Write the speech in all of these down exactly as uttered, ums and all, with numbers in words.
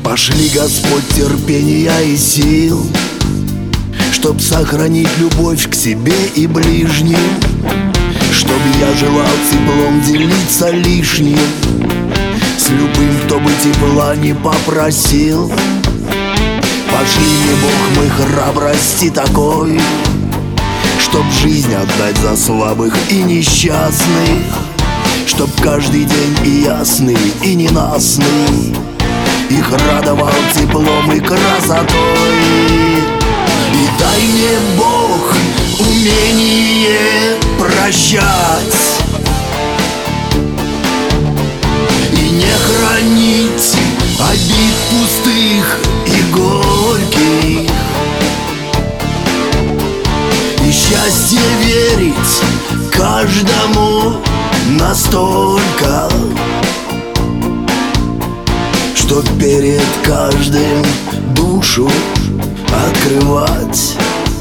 Пошли, Господь, терпения и сил, чтоб сохранить любовь к себе и ближним, чтоб я желал теплом делиться лишним с любым, кто бы тепла не попросил. Пошли мне, Бог, мой храбрости такой, чтоб жизнь отдать за слабых и несчастных, чтоб каждый день и ясный, и ненастный их радовал теплом и красотой. И дай мне, Бог, умение прощать и не хранить обид пустых и горьких, и счастье верить каждому настолько, что перед каждым душу открывать.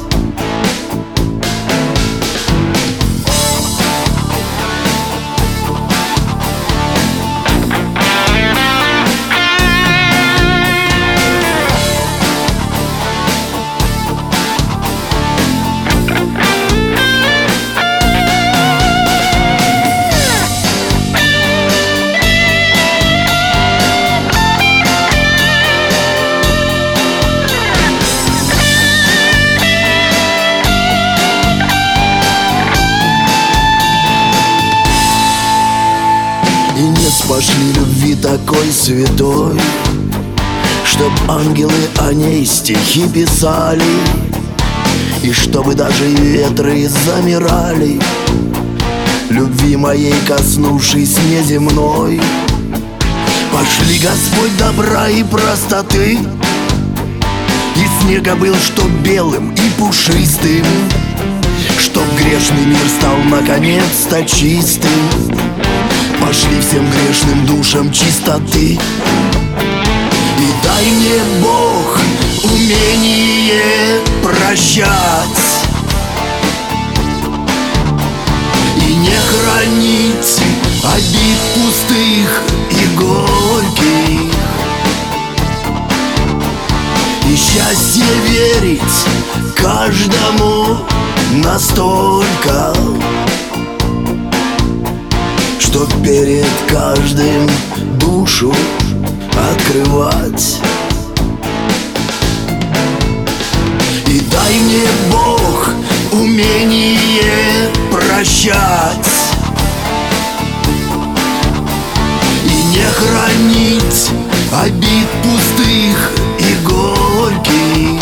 И не спошли любви такой святой, чтоб ангелы о ней стихи писали, и чтобы даже ветры замирали, любви моей коснувшись неземной. Пошли, Господь, добра и простоты, и снега был, чтоб белым и пушистым, чтоб грешный мир стал наконец-то чистым. Пошли всем грешным душам чистоты. И дай мне, Бог, умение прощать и не хранить обид пустых и горьких, и счастье верить каждому настолько, что перед каждым душу открывать. И дай мне, Бог, умение прощать и не хранить обид пустых и горьких,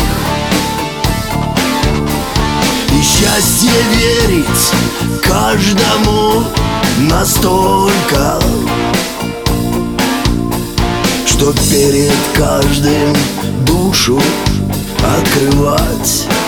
и счастье верить каждому настолько, что перед каждым душу открывать.